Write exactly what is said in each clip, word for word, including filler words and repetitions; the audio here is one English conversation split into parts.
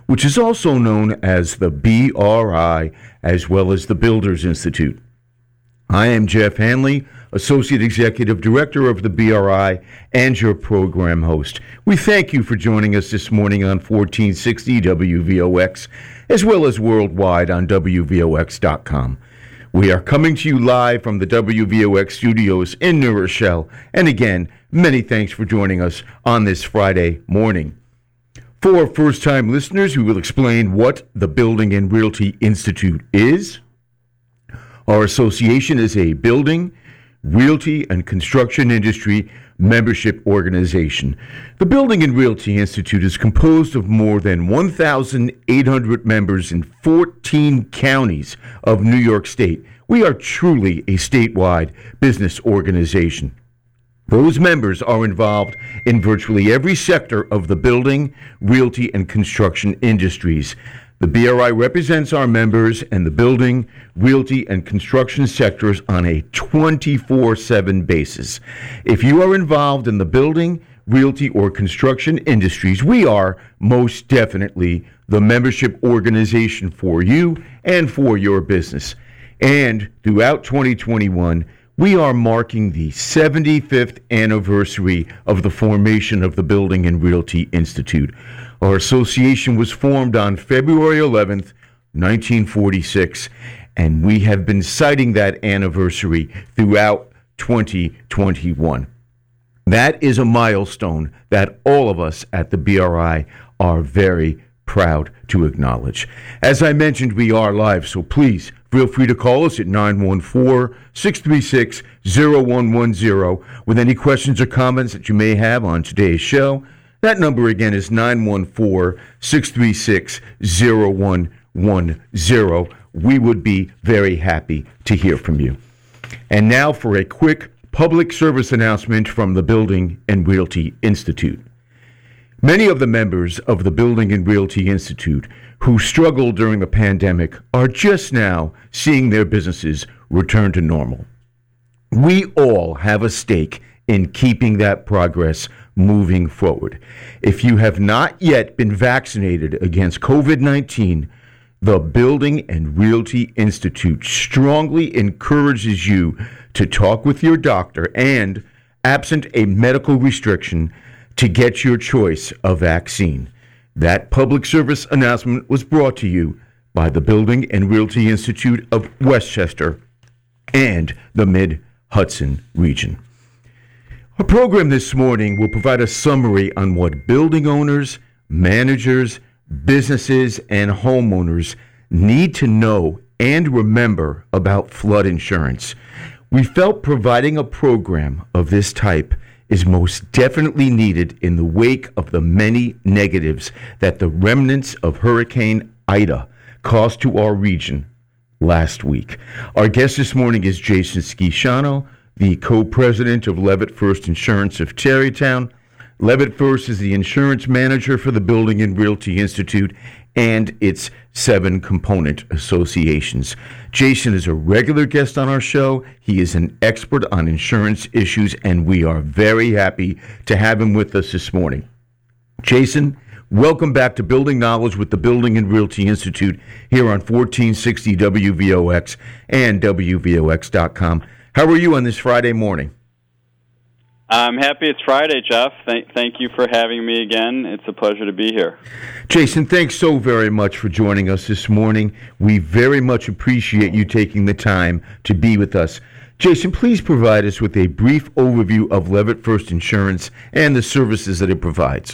which is also known as the B R I, as well as the Builders Institute. I am Jeff Hanley, Associate Executive Director of the B R I and your program host. We thank you for joining us this morning on fourteen sixty W V O X, as well as worldwide on W V O X dot com. We are coming to you live from the W V O X studios in New Rochelle. And again, many thanks for joining us on this Friday morning. For first-time listeners, we will explain what the Building and Realty Institute is. Our association is a building, realty, and construction industry membership organization. The Building and Realty Institute is composed of more than one thousand eight hundred members in fourteen counties of New York State. We are truly a statewide business organization. Those members are involved in virtually every sector of the building, realty, and construction industries. The B R I represents our members and the building, realty, and construction sectors on a twenty-four seven basis. If you are involved in the building, realty, or construction industries, we are most definitely the membership organization for you and for your business. And throughout twenty twenty-one, we are marking the seventy-fifth anniversary of the formation of the Building and Realty Institute. Our association was formed on February eleventh, nineteen forty-six, and we have been citing that anniversary throughout twenty twenty-one. That is a milestone that all of us at the B R I are very proud to acknowledge. As I mentioned, we are live, so please feel free to call us at nine one four, six three six, zero one one zero with any questions or comments that you may have on today's show. That number again is nine one four, six three six, zero one one zero. We would be very happy to hear from you. And now for a quick public service announcement from the Building and Realty Institute. Many of the members of the Building and Realty Institute who struggled during the pandemic are just now seeing their businesses return to normal. We all have a stake in keeping that progress moving forward. If you have not yet been vaccinated against covid nineteen, the Building and Realty Institute strongly encourages you to talk with your doctor and, absent a medical restriction, to get your choice of vaccine. That public service announcement was brought to you by the Building and Realty Institute of Westchester and the Mid-Hudson region. Our program this morning will provide a summary on what building owners, managers, businesses, and homeowners need to know and remember about flood insurance. We felt providing a program of this type is most definitely needed in the wake of the many negatives that the remnants of Hurricane Ida caused to our region last week. Our guest this morning is Jason Schisciano, the co-president of Levitt First Insurance of Tarrytown. Levitt First is the insurance manager for the Building and Realty Institute and its seven component associations. Jason is a regular guest on our show. He is an expert on insurance issues, and we are very happy to have him with us this morning. Jason, welcome back to Building Knowledge with the Building and Realty Institute here on fourteen sixty W V O X and W V O X dot com. How are you on this Friday morning? I'm happy it's Friday, Jeff. Thank, thank you for having me again. It's a pleasure to be here. Jason, thanks so very much for joining us this morning. We very much appreciate you taking the time to be with us. Jason, please provide us with a brief overview of Levitt First Insurance and the services that it provides.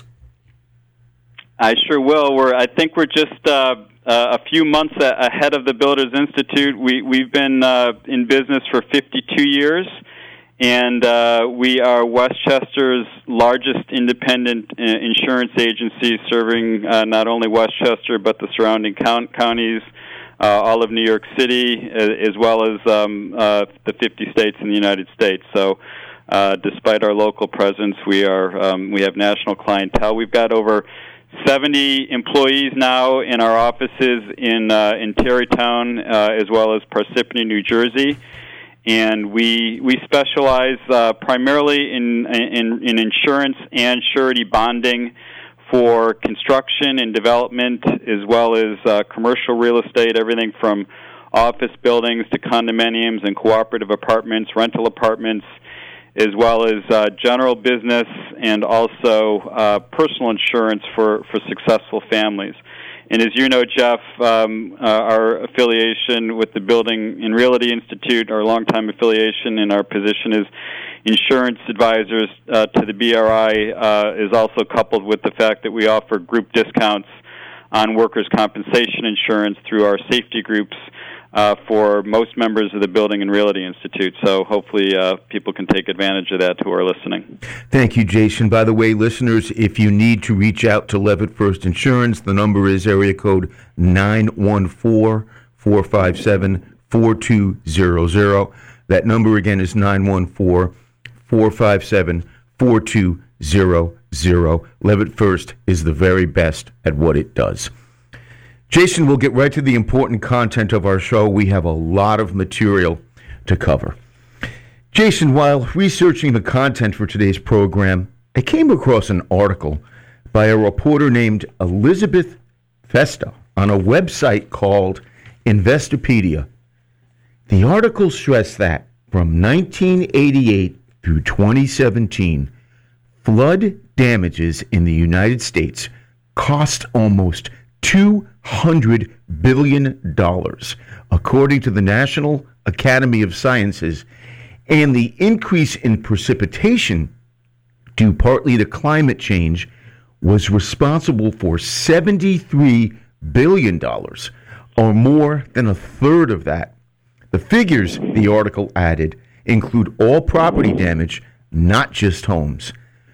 I sure will. We're, I think we're just uh, uh, a few months a- ahead of the Builders Institute. We, we've been uh, in business for fifty-two years. And uh, we are Westchester's largest independent uh, insurance agency, serving uh, not only Westchester but the surrounding count- counties, uh, all of New York City, as, as well as um, uh, the fifty states in the United States. So, uh, despite our local presence, we are um, we have national clientele. We've got over seventy employees now in our offices in uh, in Tarrytown, uh, as well as Parsippany, New Jersey. And we we specialize uh, primarily in, in in insurance and surety bonding for construction and development, as well as uh, commercial real estate, everything from office buildings to condominiums and cooperative apartments, rental apartments, as well as uh, general business and also uh, personal insurance for, for successful families. And as you know, Jeff, um, uh, our affiliation with the Building and Realty Institute, our longtime affiliation, and our position as insurance advisors uh, to the B R I uh, is also coupled with the fact that we offer group discounts on workers' compensation insurance through our safety groups uh, for most members of the Building and Realty Institute. So hopefully uh, people can take advantage of that who are listening. Thank you, Jason. By the way, listeners, if you need to reach out to Levitt First Insurance, the number is area code nine one four, four five seven, four two zero zero. That number again is nine one four, four five seven, four two zero zero. Levitt First is the very best at what it does. Jason, we'll get right to the important content of our show. We have a lot of material to cover. Jason, while researching the content for today's program, I came across an article by a reporter named Elizabeth Festa on a website called Investopedia. The article stressed that from nineteen eighty-eight through twenty seventeen, flood damages in the United States cost almost two hundred billion dollars, according to the National Academy of Sciences, and the increase in precipitation, due partly to climate change, was responsible for seventy-three billion dollars, or more than a third of that. The figures, the article added, include all property damage, not just homes.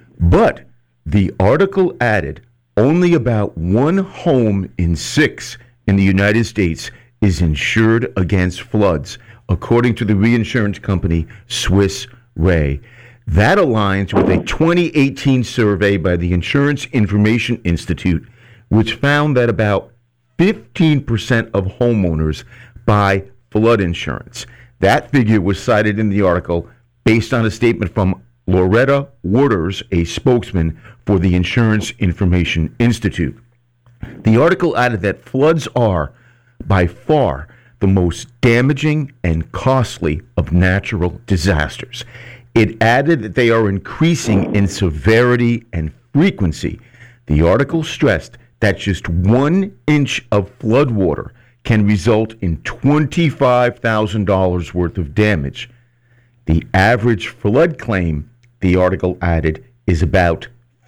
But the article added only about one home in six in the United States is insured against floods, according to the reinsurance company Swiss Re. That aligns with a twenty eighteen survey by the Insurance Information Institute, which found that about fifteen percent of homeowners buy flood insurance. That figure was cited in the article based on a statement from Loretta Waters, a spokesman for the Insurance Information Institute. The article added that floods are, by far, the most damaging and costly of natural disasters. It added that they are increasing in severity and frequency. The article stressed that just one inch of flood water can result in twenty-five thousand dollars worth of damage. The average flood claim, the article added, is about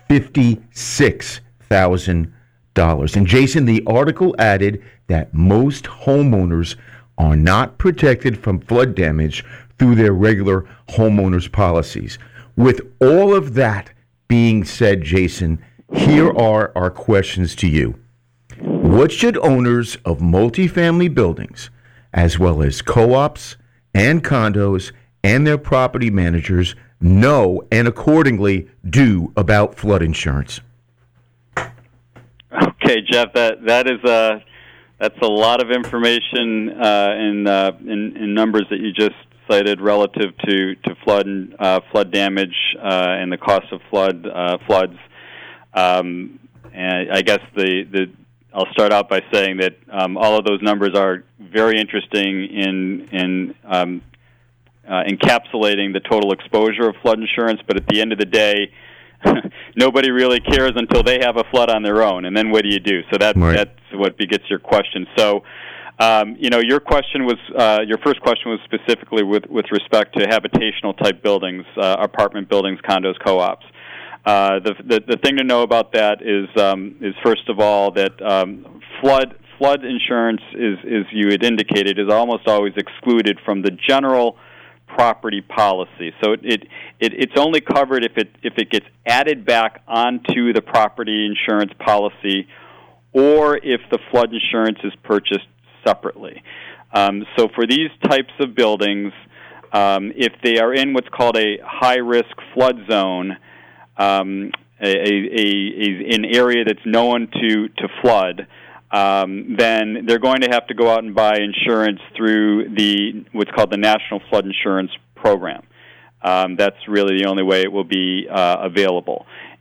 fifty-six thousand dollars. And Jason, the article added that most homeowners are not protected from flood damage through their regular homeowners policies. With all of that being said, Jason, here are our questions to you. What should owners of multifamily buildings, as well as co-ops and condos and their property managers, know and accordingly do about flood insurance? Okay, Jeff, that that is a that's a lot of information uh, in, uh, in in numbers that you just cited relative to to flood and uh, flood damage uh, and the cost of flood uh, floods. Um, and I guess the the I'll start out by saying that um, all of those numbers are very interesting in in um, uh, encapsulating the total exposure of flood insurance. But at the end of the day, nobody really cares until they have a flood on their own, and then what do you do? So that right. that's what begets your question. So, um, you know, your question was uh, your first question was specifically with with respect to habitational type buildings, uh, apartment buildings, condos, co-ops. Uh, the, the the thing to know about that is um, is first of all that um, flood flood insurance is, as you had indicated, is almost always excluded from the general property policy. So it, it, it it's only covered if it if it gets added back onto the property insurance policy, or if the flood insurance is purchased separately. Um, so for these types of buildings, um, if they are in what's called a high risk flood zone, Um, a, a, a, an area that's known to, to flood, um, then they're going to have to go out and buy insurance through the what's called the National Flood Insurance Program. Um, that's really the only way it will be uh, available.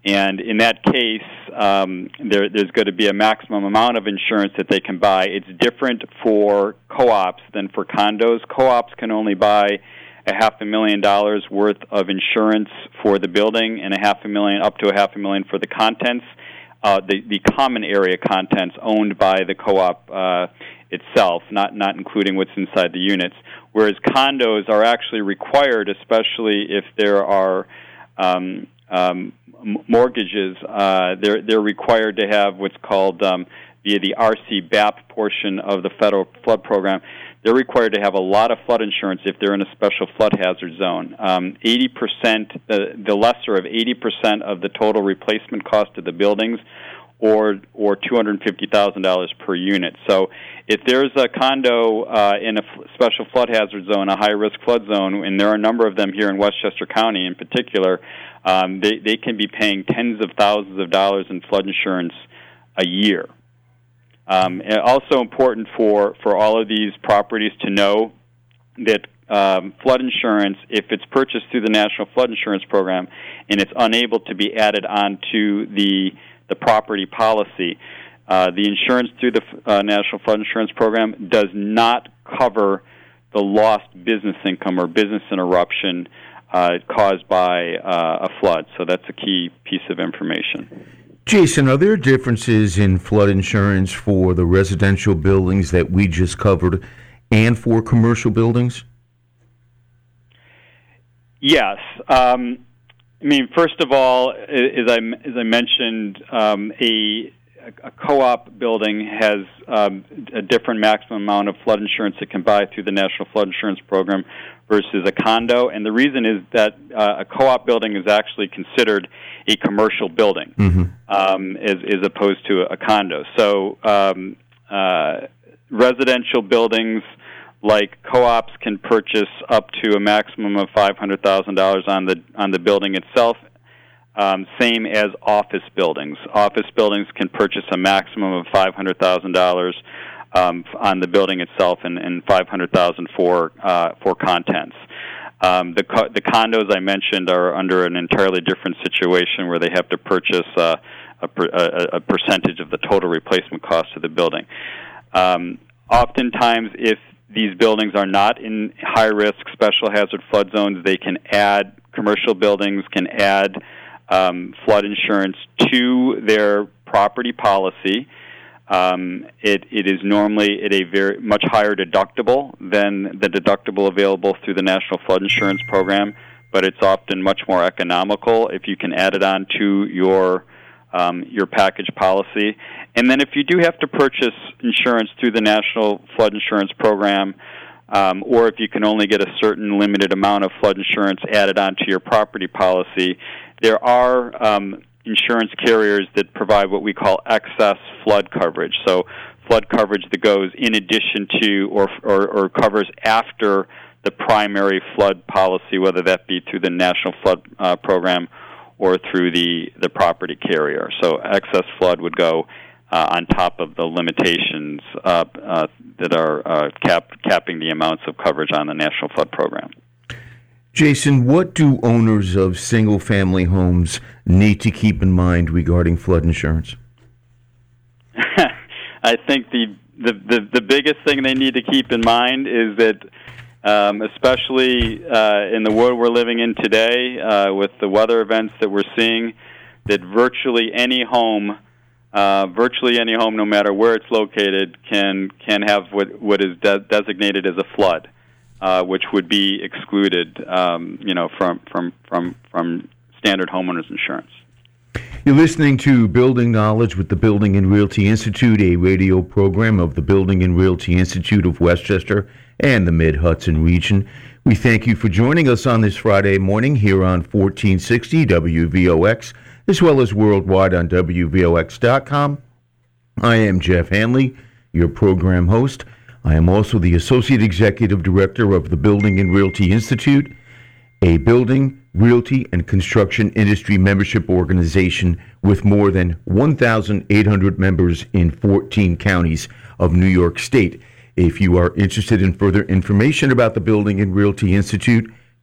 And in that case, um, there, there's going to be a maximum amount of insurance that they can buy. It's different for co-ops than for condos. Co-ops can only buy a half a million dollars worth of insurance for the building and a half a million, up to a half a million for the contents, uh, the, the common area contents owned by the co-op uh, itself, not, not including what's inside the units. Whereas condos are actually required, especially if there are um, um, mortgages, uh, they're they're required to have what's called um, via the R C B A P portion of the federal flood program. They're required to have a lot of flood insurance if they're in a special flood hazard zone. Um, eighty percent, the the lesser of eighty percent of the total replacement cost of the buildings, or or two hundred fifty thousand dollars per unit. So if there's a condo uh, in a f- special flood hazard zone, a high-risk flood zone, and there are a number of them here in Westchester County in particular, um, they, they can be paying tens of thousands of dollars in flood insurance a year. Um, and also important for, for all of these properties to know that um, flood insurance, if it's purchased through the National Flood Insurance Program and it's unable to be added onto the the property policy, uh, the insurance through the uh, National Flood Insurance Program does not cover the lost business income or business interruption uh, caused by uh, a flood. So that's a key piece of information. Jason, are there differences in flood insurance for the residential buildings that we just covered and for commercial buildings? Yes. Um, I mean, first of all, as I, as I mentioned, um, a, a co-op building has um, a different maximum amount of flood insurance it can buy through the National Flood Insurance Program versus a condo. And the reason is that uh, a co-op building is actually considered a commercial building mm-hmm. um, as, as opposed to a condo. So um, uh, residential buildings like co-ops can purchase up to a maximum of five hundred thousand dollars on the on the building itself. Um, same as office buildings. Office buildings can purchase a maximum of five hundred thousand dollars um, on the building itself, and, and five hundred thousand dollars for uh, for contents. Um, the co- the condos I mentioned are under an entirely different situation, where they have to purchase uh, a, per- a, a percentage of the total replacement cost of the building. Um, oftentimes, if these buildings are not in high-risk special hazard flood zones, they can add, commercial buildings can add um, flood insurance to their property policy. Um, it, it is normally at a very much higher deductible than the deductible available through the National Flood Insurance Program, but it's often much more economical if you can add it on to your Um, your package policy. And then if you do have to purchase insurance through the National Flood Insurance Program, um, or if you can only get a certain limited amount of flood insurance added onto your property policy, there are um, insurance carriers that provide what we call excess flood coverage. So flood coverage that goes in addition to or, or, or covers after the primary flood policy, whether that be through the National Flood uh, Program or through the, the property carrier. So excess flood would go uh, on top of the limitations uh, uh, that are uh, cap, capping the amounts of coverage on the National Flood Program. Jason, what do owners of single-family homes need to keep in mind regarding flood insurance? I think the, the, the, the biggest thing they need to keep in mind is that Um, especially uh, in the world we're living in today, uh, with the weather events that we're seeing, that virtually any home, uh, virtually any home, no matter where it's located, can can have what what is de- designated as a flood, uh, which would be excluded, um, you know, from from from from standard homeowners insurance. You're listening to Building Knowledge with the Building and Realty Institute, a radio program of the Building and Realty Institute of Westchester and the Mid-Hudson region. We thank you for joining us on this Friday morning here on fourteen sixty W V O X, as well as worldwide on W V O X dot com. I am Jeff Hanley, your program host. I am also the Associate Executive Director of the Building and Realty Institute, a building, realty, and construction industry membership organization with more than one thousand eight hundred members in fourteen counties of New York State. If you are interested in further information about the Building and Realty Institute,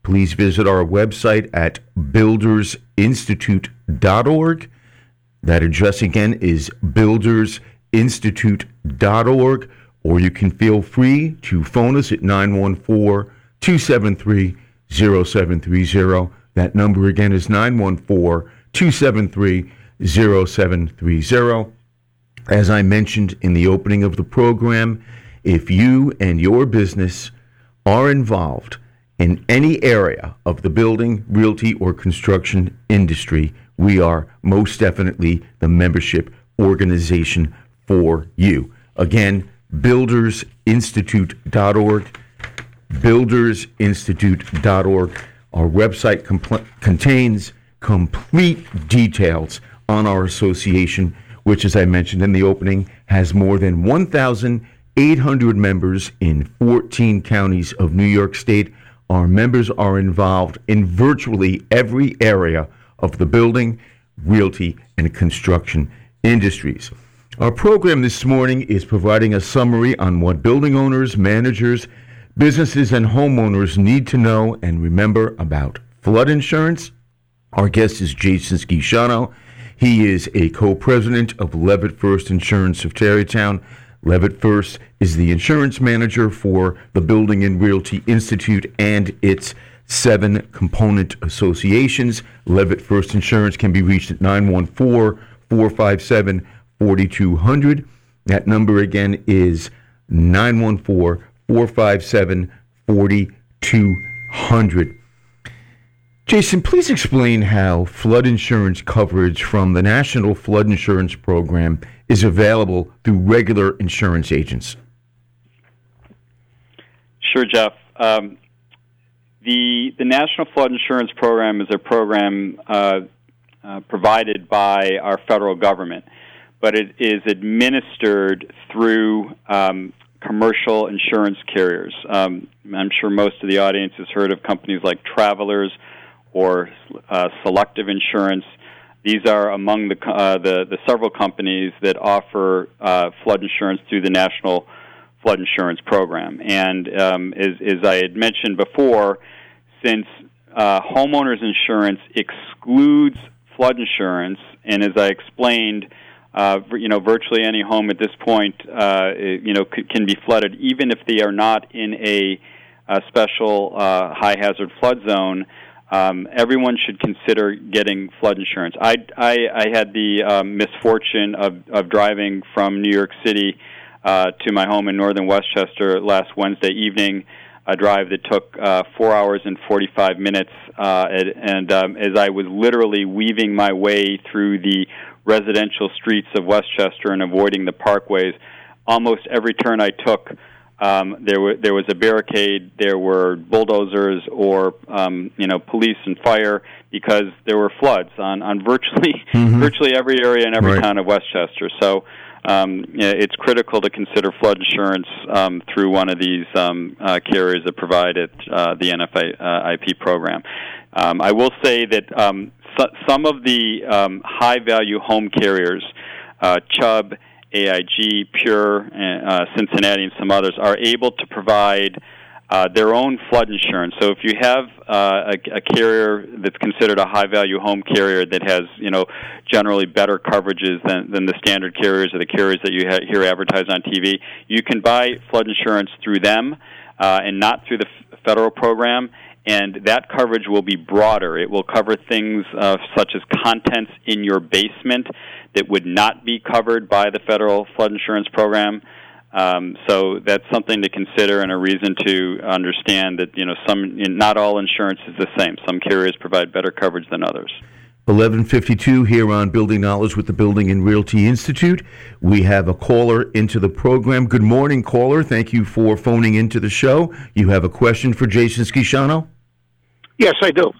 please visit our website at builders institute dot org. That address again is builders institute dot org, or you can feel free to phone us at nine one four, two seven three, zero seven three zero. That number again is nine one four, two seven three, zero seven three zero. As I mentioned in the opening of the program, if you and your business are involved in any area of the building, realty, or construction industry, we are most definitely the membership organization for you. Again, builders institute dot org, builders institute dot org. Our website compl- contains complete details on our association, which, as I mentioned in the opening, has more than one thousand eight hundred members in fourteen counties of New York State. Our members are involved in virtually every area of the building, realty, and construction industries. Our program this morning is providing a summary on what building owners, managers, businesses, and homeowners need to know and remember about flood insurance. Our guest is Jason Schisano. He is a co-president of Levitt First Insurance of Tarrytown. Levitt First is the insurance manager for the Building and Realty Institute and its seven component associations. Levitt First Insurance can be reached at nine one four, four five seven, four two zero zero. That number again is nine one four, four five seven, four two zero zero. Jason, please explain how flood insurance coverage from the National Flood Insurance Program is available through regular insurance agents. Sure, Jeff. Um, the the National Flood Insurance Program is a program uh, uh, provided by our federal government, but it is administered through um, commercial insurance carriers. Um, I'm sure most of the audience has heard of companies like Travelers or uh, Selective Insurance. These are among the, uh, the the several companies that offer uh, flood insurance through the National Flood Insurance Program. And um, as, as I had mentioned before, since uh, homeowners insurance excludes flood insurance, and as I explained, uh, you know, virtually any home at this point, uh, you know, c- can be flooded, even if they are not in a, a special uh, high hazard flood zone. Um, everyone should consider getting flood insurance. I, I, I had the um, misfortune of, of driving from New York City uh, to my home in northern Westchester last Wednesday evening, a drive that took uh, four hours and forty-five minutes. Uh, and and um, as I was literally weaving my way through the residential streets of Westchester and avoiding the parkways, almost every turn I took, Um, there, were, there was a barricade, there were bulldozers or, um, you know, police and fire because there were floods on, on virtually mm-hmm. virtually every area in every right. town of Westchester. So um, yeah, it's critical to consider flood insurance um, through one of these um, uh, carriers that provide it, uh, the N F I P program. Um, I will say that um, so, some of the um, high-value home carriers, uh, Chubb, A I G, Pure, uh, Cincinnati, and some others, are able to provide uh, their own flood insurance. So if you have uh, a, a carrier that's considered a high-value home carrier that has, you know, generally better coverages than, than the standard carriers or the carriers that you ha- hear advertised on T V, you can buy flood insurance through them uh, and not through the f- federal program. And that coverage will be broader. It will cover things uh, such as contents in your basement that would not be covered by the federal flood insurance program. Um, so that's something to consider and a reason to understand that, you know, some not all insurance is the same. Some carriers provide better coverage than others. eleven fifty-two here on Building Knowledge with the Building and Realty Institute. We have a caller into the program. Good morning, caller. Thank you for phoning into the show. You have a question for Jason Schisano? Yes, I do.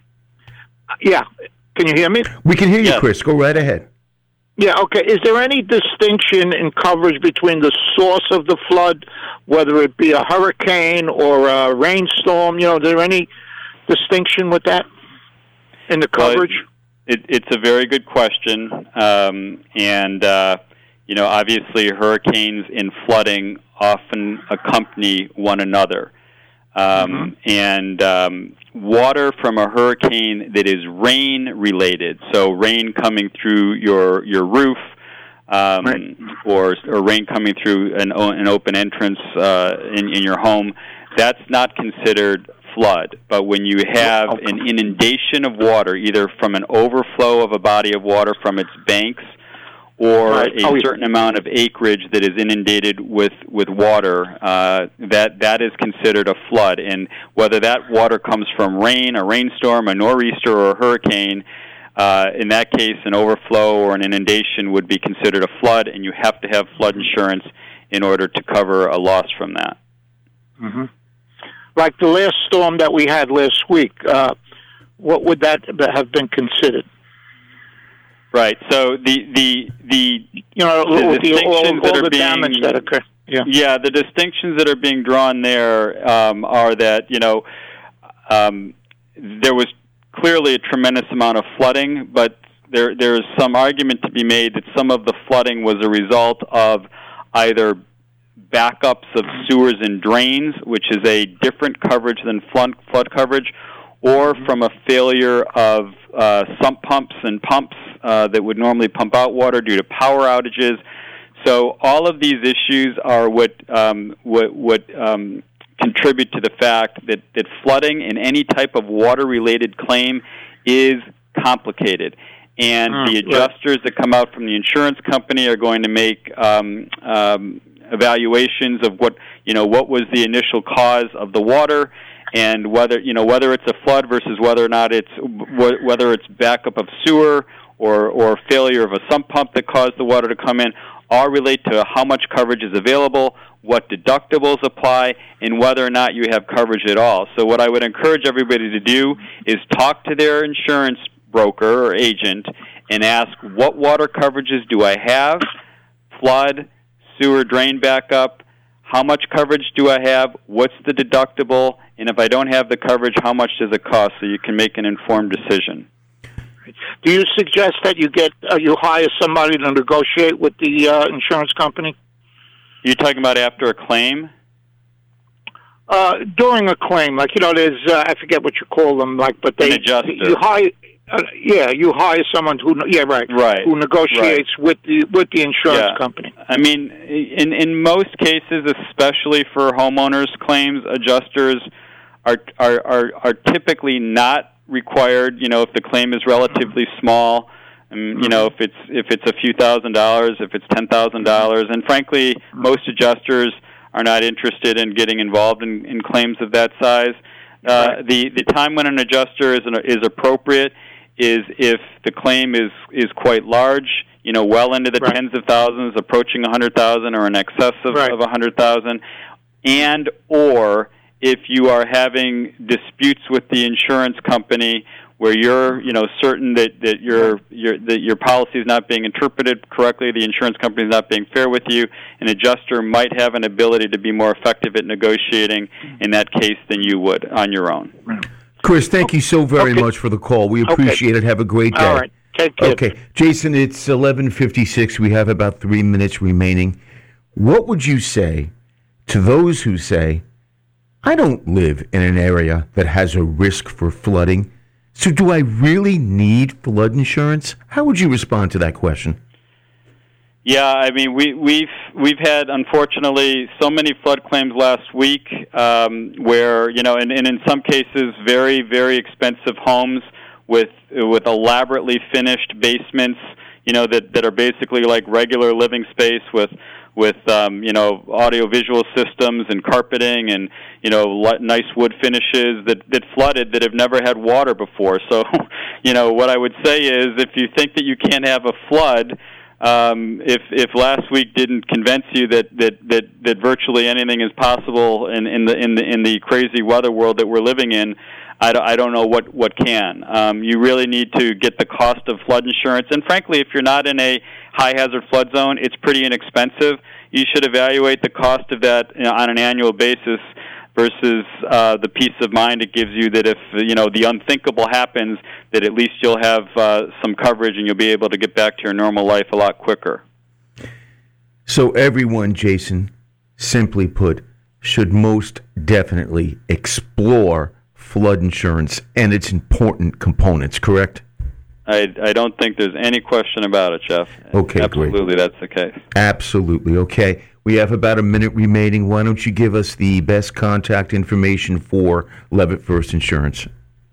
Yeah. Can you hear me? We can hear you, yes. Chris. Go right ahead. Yeah, okay. Is there any distinction in coverage between the source of the flood, whether it be a hurricane or a rainstorm? You know, is there any distinction with that in the coverage? Well, it, it's a very good question. Um, and, uh, you know, obviously hurricanes and flooding often accompany one another. Um, mm-hmm. And um, water from a hurricane that is rain-related, so rain coming through your your roof, um, right. or or rain coming through an, an open entrance uh, in, in your home, that's not considered flood. But when you have okay. an inundation of water, either from an overflow of a body of water from its banks, or right. a oh, certain amount of acreage that is inundated with, with water, uh, that that is considered a flood. And whether that water comes from rain, a rainstorm, a nor'easter, or a hurricane, uh, in that case, an overflow or an inundation would be considered a flood, and you have to have flood insurance in order to cover a loss from that. Mm-hmm. Like the last storm that we had last week, uh, what would that have been considered? Right. So the the the you know the the, all, all, that all are the being, damage that occurred. Yeah. Yeah. The distinctions that are being drawn there um, are that you know um, there was clearly a tremendous amount of flooding, but there there is some argument to be made that some of the flooding was a result of either backups of sewers and drains, which is a different coverage than flood flood coverage, or from a failure of uh, sump pumps and pumps uh, that would normally pump out water due to power outages. So all of these issues are what um, what, what um, contribute to the fact that, that flooding in any type of water-related claim is complicated. And mm, the adjusters that come out from the insurance company are going to make um, um, evaluations of what you know what was the initial cause of the water, and whether you know whether it's a flood versus whether or not it's whether it's backup of sewer or or failure of a sump pump that caused the water to come in, all relate to how much coverage is available, what deductibles apply, and whether or not you have coverage at all. So what I would encourage everybody to do is talk to their insurance broker or agent and ask, what water coverages do I have? Flood, sewer, drain backup. How much coverage do I have? What's the deductible? And if I don't have the coverage, how much does it cost? So you can make an informed decision. Do you suggest that you get uh, you hire somebody to negotiate with the uh, insurance company? You're talking about after a claim? Uh, during a claim, like you know, there's uh, I forget what you call them, like, but they An adjuster. you hire. Uh, yeah, you hire someone who yeah right right who negotiates right. with the with the insurance yeah. company. I mean, in in most cases, especially for homeowners claims, adjusters are are are, are typically not required. You know, if the claim is relatively small, um, you know, if it's if it's a few thousand dollars, if it's ten thousand dollars, and frankly, most adjusters are not interested in getting involved in, in claims of that size. Uh, right. The the time when an adjuster is an, is appropriate is if the claim is, is quite large, you know, well into the right. tens of thousands, approaching a hundred thousand, or in excess of right. of a hundred thousand, and or if you are having disputes with the insurance company where you're, you know, certain that, that your your that your policy is not being interpreted correctly, the insurance company is not being fair with you, an adjuster might have an ability to be more effective at negotiating in that case than you would on your own. Chris, thank you so very okay. much for the call. We appreciate okay. it. Have a great day. All right. Take care. Okay. Jason, it's eleven fifty-six. We have about three minutes remaining. What would you say to those who say, I don't live in an area that has a risk for flooding, so do I really need flood insurance? How would you respond to that question? Yeah, I mean, we, we've we've had, unfortunately, so many flood claims last week um, where, you know, and, and in some cases, very, very expensive homes with with elaborately finished basements, you know, that, that are basically like regular living space with, with um, you know, audio-visual systems and carpeting and, you know, nice wood finishes that, that flooded that have never had water before. So, you know, what I would say is if you think that you can't have a flood, Um, if if last week didn't convince you that, that, that, that virtually anything is possible in, in the in the in the crazy weather world that we're living in, I don't, I don't know what what can. Um, you really need to get the cost of flood insurance, and frankly, if you're not in a high hazard flood zone, it's pretty inexpensive. You should evaluate the cost of that, you know, on an annual basis versus uh, the peace of mind it gives you that if, you know, the unthinkable happens, that at least you'll have uh, some coverage and you'll be able to get back to your normal life a lot quicker. So everyone, Jason, simply put, should most definitely explore flood insurance and its important components, correct? I, I don't think there's any question about it, Jeff. Okay, Absolutely, great. That's the case. Absolutely. Okay. We have about a minute remaining. Why don't you give us the best contact information for Levitt First Insurance?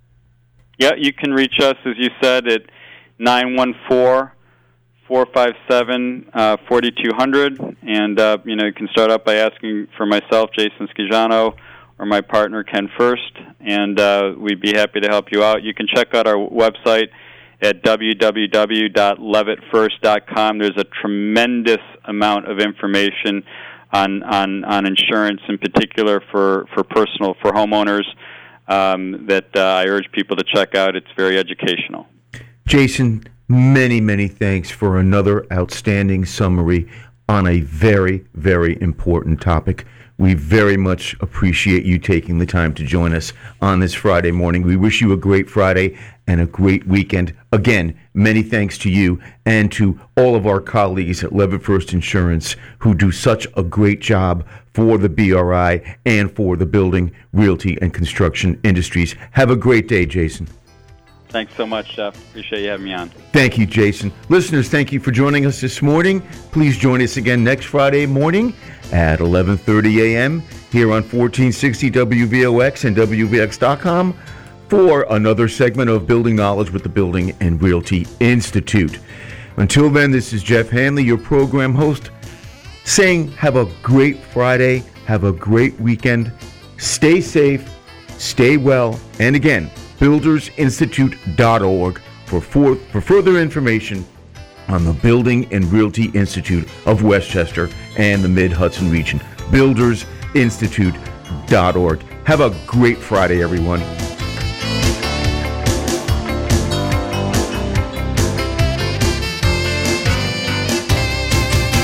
Yeah, you can reach us, as you said, at nine one four, four five seven, four two zero zero. And, uh, you know, you can start out by asking for myself, Jason Scagiano, or my partner, Ken First, and uh, we'd be happy to help you out. You can check out our website at w w w dot levitt first dot com. There's a tremendous amount of information on on, on insurance, in particular for, for personal, for homeowners, um, that uh, I urge people to check out. It's very educational. Jason, many, many thanks for another outstanding summary on a very, very important topic. We very much appreciate you taking the time to join us on this Friday morning. We wish you a great Friday and a great weekend. Again, many thanks to you and to all of our colleagues at Levitt First Insurance who do such a great job for the B R I and for the building, realty, and construction industries. Have a great day, Jason. Thanks so much, Jeff. Appreciate you having me on. Thank you, Jason. Listeners, thank you for joining us this morning. Please join us again next Friday morning at eleven thirty a.m. here on fourteen sixty W V O X and W V X dot com for another segment of Building Knowledge with the Building and Realty Institute. Until then, this is Jeff Hanley, your program host, saying have a great Friday, have a great weekend, stay safe, stay well, and again, builders institute dot org for, for, for further information on the Building and Realty Institute of Westchester and the Mid-Hudson region. builders institute dot org. Have a great Friday, everyone.